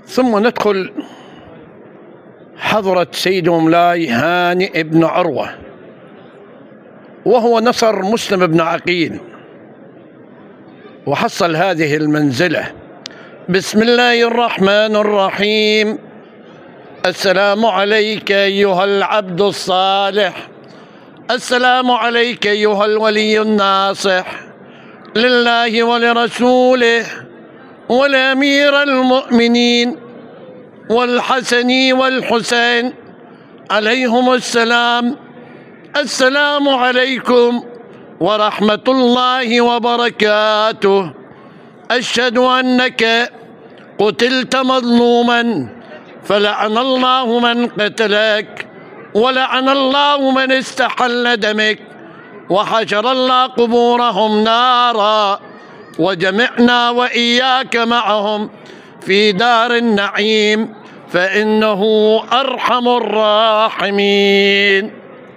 ثم ندخل حضرة سيد مولاي هانئ بن عروة، وهو نصر مسلم بن عقيل، وحصل هذه المنزلة. بسم الله الرحمن الرحيم. السلام عليك أيها العبد الصالح، السلام عليك أيها الولي الناصح لله ولرسوله ولأمير المؤمنين والحسن والحسين عليهم السلام. السلام عليكم ورحمة الله وبركاته. أشهد أنك قتلت مظلوما، فلعن الله من قتلك، ولعن الله من استحل دمك، وحشر الله قبورهم نارا، وجمعنا وإياك معهم في دار النعيم، فإنه أرحم الراحمين.